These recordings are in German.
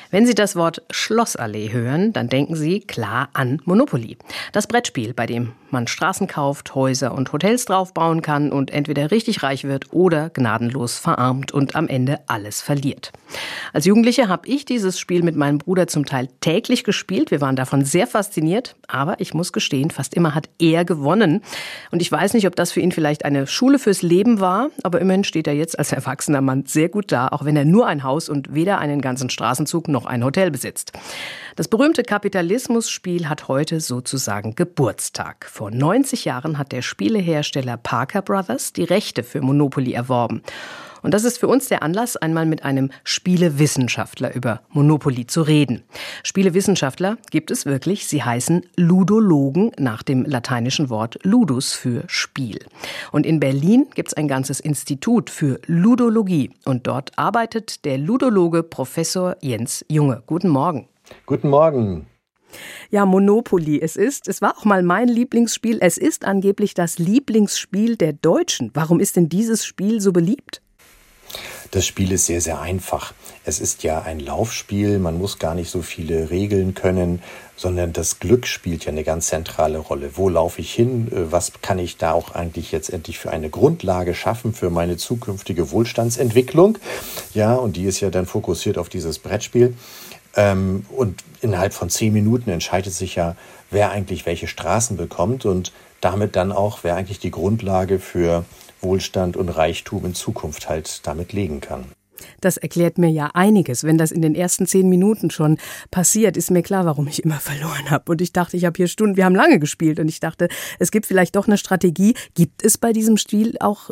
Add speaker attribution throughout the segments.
Speaker 1: Wenn Sie das Wort Schlossallee hören, dann denken Sie klar an Monopoly. Das Brettspiel, bei dem man Straßen kauft, Häuser und Hotels draufbauen kann und entweder richtig reich wird oder gnadenlos verarmt und am Ende alles verliert. Als Jugendliche habe ich dieses Spiel mit meinem Bruder zum Teil täglich gespielt. Wir waren davon sehr fasziniert, aber ich muss gestehen, fast immer hat er gewonnen. Und ich weiß nicht, ob das für ihn vielleicht eine Schule fürs Leben war, aber immerhin steht er jetzt als erwachsener Mann sehr gut da, auch wenn er nur ein Haus und weder einen ganzen Straßenzug noch ein Hotel besitzt. Das berühmte Kapitalismus-Spiel hat heute sozusagen Geburtstag. Vor 90 Jahren hat der Spielehersteller Parker Brothers die Rechte für Monopoly erworben. Und das ist für uns der Anlass, einmal mit einem Spielewissenschaftler über Monopoly zu reden. Spielewissenschaftler gibt es wirklich. Sie heißen Ludologen nach dem lateinischen Wort ludus für Spiel. Und in Berlin gibt es ein ganzes Institut für Ludologie. Und dort arbeitet der Ludologe Professor Jens Junge. Guten Morgen.
Speaker 2: Guten Morgen.
Speaker 1: Ja, Monopoly. Es war auch mal mein Lieblingsspiel. Es ist angeblich das Lieblingsspiel der Deutschen. Warum ist denn dieses Spiel so beliebt?
Speaker 2: Das Spiel ist sehr, sehr einfach. Es ist ja ein Laufspiel, man muss gar nicht so viele Regeln können, sondern das Glück spielt ja eine ganz zentrale Rolle. Wo laufe ich hin? Was kann ich da auch eigentlich jetzt endlich für eine Grundlage schaffen für meine zukünftige Wohlstandsentwicklung? Ja, und die ist ja dann fokussiert auf dieses Brettspiel. Und innerhalb von 10 Minuten entscheidet sich ja, wer eigentlich welche Straßen bekommt und damit dann auch, wer eigentlich die Grundlage für Wohlstand und Reichtum in Zukunft halt damit legen kann.
Speaker 1: Das erklärt mir ja einiges. Wenn das in den ersten 10 Minuten schon passiert, ist mir klar, warum ich immer verloren habe. Und ich dachte, ich habe hier Stunden, wir haben lange gespielt und ich dachte, es gibt vielleicht doch eine Strategie. Gibt es bei diesem Spiel auch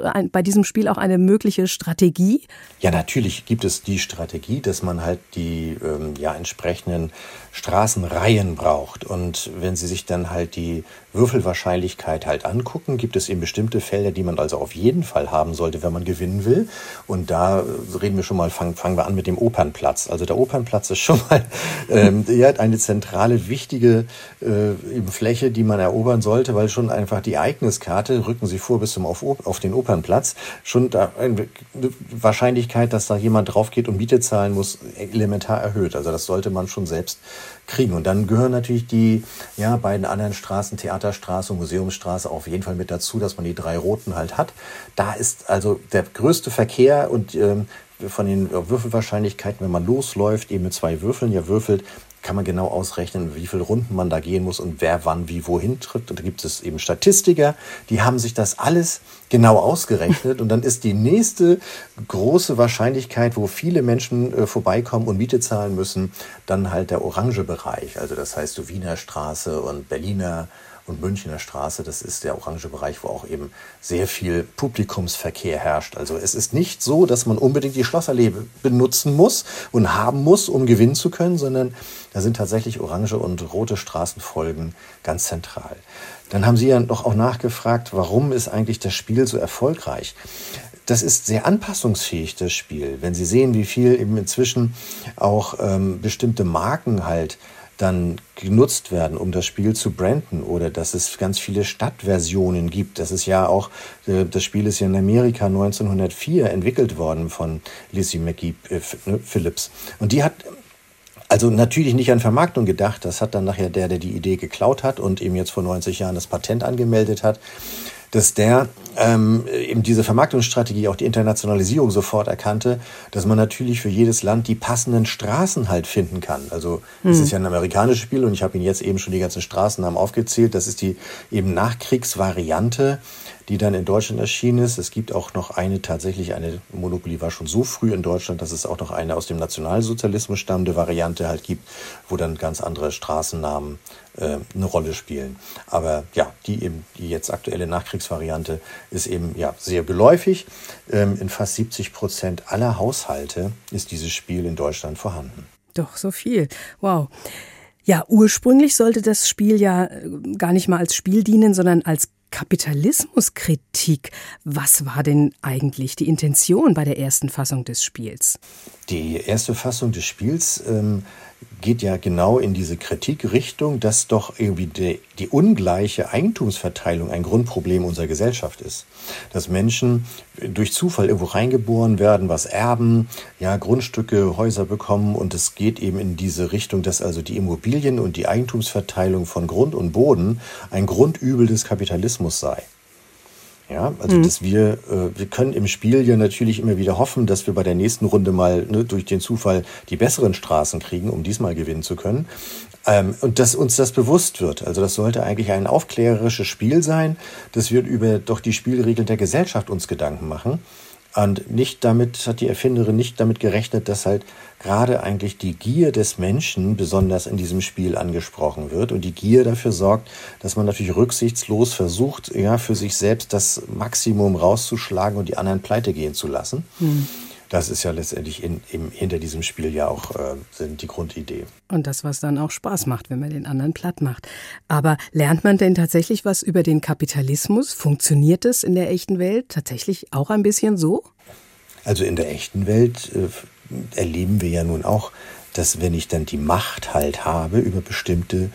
Speaker 1: eine mögliche Strategie?
Speaker 2: Ja, natürlich gibt es die Strategie, dass man halt die entsprechenden Straßenreihen braucht. Und wenn Sie sich dann halt die Würfelwahrscheinlichkeit halt angucken, gibt es eben bestimmte Felder, die man also auf jeden Fall haben sollte, wenn man gewinnen will. Und da fangen wir an mit dem Opernplatz. Also der Opernplatz ist schon mal eine zentrale, wichtige Fläche, die man erobern sollte, weil schon einfach die Ereigniskarte, rücken Sie vor bis auf den Opernplatz, schon da eine Wahrscheinlichkeit, dass da jemand drauf geht und Miete zahlen muss, elementar erhöht. Also das sollte man schon selbst kriegen. Und dann gehören natürlich die beiden anderen Straßen, Theaterstraße und Museumsstraße, auf jeden Fall mit dazu, dass man die 3 roten halt hat. Da ist also der größte Verkehr und von den Würfelwahrscheinlichkeiten, wenn man losläuft, eben mit 2 Würfeln würfelt, kann man genau ausrechnen, wie viele Runden man da gehen muss und wer wann wie wohin tritt. Und da gibt es eben Statistiker, die haben sich das alles genau ausgerechnet. Und dann ist die nächste große Wahrscheinlichkeit, wo viele Menschen vorbeikommen und Miete zahlen müssen, dann halt der orange Bereich. Also das heißt so Wiener Straße und Berliner und Münchner Straße, das ist der orange Bereich, wo auch eben sehr viel Publikumsverkehr herrscht. Also es ist nicht so, dass man unbedingt die Schlossallee benutzen muss und haben muss, um gewinnen zu können, sondern da sind tatsächlich orange und rote Straßenfolgen ganz zentral. Dann haben Sie ja noch auch nachgefragt, warum ist eigentlich das Spiel so erfolgreich? Das ist sehr anpassungsfähig, das Spiel. Wenn Sie sehen, wie viel eben inzwischen auch bestimmte Marken halt dann genutzt werden, um das Spiel zu branden, oder dass es ganz viele Stadtversionen gibt. Das Spiel ist ja in Amerika 1904 entwickelt worden von Lizzie McGee Phillips. Und die hat also natürlich nicht an Vermarktung gedacht. Das hat dann nachher der die Idee geklaut hat und eben jetzt vor 90 Jahren das Patent angemeldet hat, dass der eben diese Vermarktungsstrategie, auch die Internationalisierung sofort erkannte, dass man natürlich für jedes Land die passenden Straßen halt finden kann. Also es ist ja ein amerikanisches Spiel und ich habe Ihnen jetzt eben schon die ganzen Straßennamen aufgezählt. Das ist die eben Nachkriegsvariante, die dann in Deutschland erschienen ist. Es gibt auch noch eine Monopoly war schon so früh in Deutschland, dass es auch noch eine aus dem Nationalsozialismus stammende Variante halt gibt, wo dann ganz andere Straßennamen eine Rolle spielen. Aber ja, die jetzt aktuelle Nachkriegsvariante ist eben sehr geläufig. In fast 70% aller Haushalte ist dieses Spiel in Deutschland vorhanden.
Speaker 1: Doch, so viel. Wow. Ja, ursprünglich sollte das Spiel ja gar nicht mal als Spiel dienen, sondern als Kapitalismuskritik. Was war denn eigentlich die Intention bei der ersten Fassung des Spiels?
Speaker 2: Die erste Fassung des Spiels geht ja genau in diese Kritikrichtung, dass doch irgendwie die ungleiche Eigentumsverteilung ein Grundproblem unserer Gesellschaft ist. Dass Menschen durch Zufall irgendwo reingeboren werden, was erben, ja, Grundstücke, Häuser bekommen, und es geht eben in diese Richtung, dass also die Immobilien und die Eigentumsverteilung von Grund und Boden ein Grundübel des Kapitalismus sei. Ja, also dass wir können im Spiel ja natürlich immer wieder hoffen, dass wir bei der nächsten Runde mal durch den Zufall die besseren Straßen kriegen, um diesmal gewinnen zu können. Und dass uns das bewusst wird. Also das sollte eigentlich ein aufklärerisches Spiel sein, dass wir über doch die Spielregeln der Gesellschaft uns Gedanken machen. Und hat die Erfinderin nicht damit gerechnet, dass halt gerade eigentlich die Gier des Menschen besonders in diesem Spiel angesprochen wird. Und die Gier dafür sorgt, dass man natürlich rücksichtslos versucht, ja, für sich selbst das Maximum rauszuschlagen und die anderen pleite gehen zu lassen. Das ist ja letztendlich hinter diesem Spiel ja auch die Grundidee.
Speaker 1: Und das, was dann auch Spaß macht, wenn man den anderen platt macht. Aber lernt man denn tatsächlich was über den Kapitalismus? Funktioniert es in der echten Welt tatsächlich auch ein bisschen so?
Speaker 2: Also in der echten Welt erleben wir ja nun auch, dass wenn ich dann die Macht halt habe über bestimmte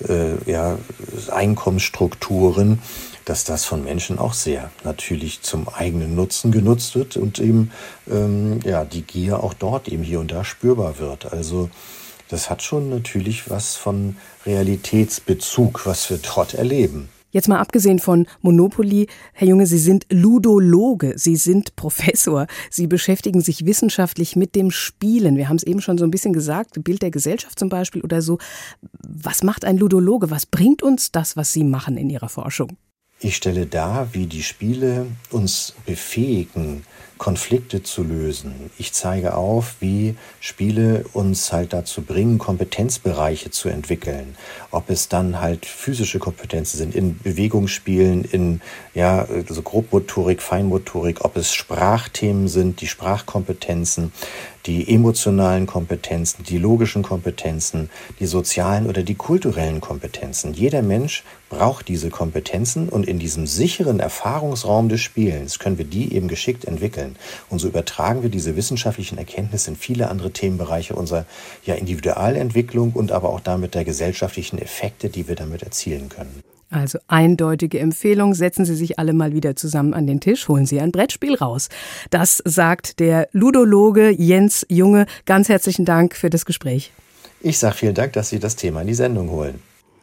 Speaker 2: Einkommensstrukturen, dass das von Menschen auch sehr natürlich zum eigenen Nutzen genutzt wird und eben die Gier auch dort eben hier und da spürbar wird. Also das hat schon natürlich was von Realitätsbezug, was wir dort erleben.
Speaker 1: Jetzt mal abgesehen von Monopoly, Herr Junge, Sie sind Ludologe, Sie sind Professor, Sie beschäftigen sich wissenschaftlich mit dem Spielen. Wir haben es eben schon so ein bisschen gesagt, Bild der Gesellschaft zum Beispiel oder so. Was macht ein Ludologe? Was bringt uns das, was Sie machen in Ihrer Forschung?
Speaker 2: Ich stelle dar, wie die Spiele uns befähigen, Konflikte zu lösen. Ich zeige auf, wie Spiele uns halt dazu bringen, Kompetenzbereiche zu entwickeln. Ob es dann halt physische Kompetenzen sind, in Bewegungsspielen, in so Grobmotorik, Feinmotorik, ob es Sprachthemen sind, die Sprachkompetenzen, die emotionalen Kompetenzen, die logischen Kompetenzen, die sozialen oder die kulturellen Kompetenzen. Jeder Mensch braucht diese Kompetenzen, und in diesem sicheren Erfahrungsraum des Spielens können wir die eben geschickt entwickeln. Und so übertragen wir diese wissenschaftlichen Erkenntnisse in viele andere Themenbereiche unserer Individualentwicklung und aber auch damit der gesellschaftlichen Effekte, die wir damit erzielen können.
Speaker 1: Also eindeutige Empfehlung, setzen Sie sich alle mal wieder zusammen an den Tisch, holen Sie ein Brettspiel raus. Das sagt der Ludologe Jens Junge. Ganz herzlichen Dank für das Gespräch.
Speaker 2: Ich sage vielen Dank, dass Sie das Thema in die Sendung holen.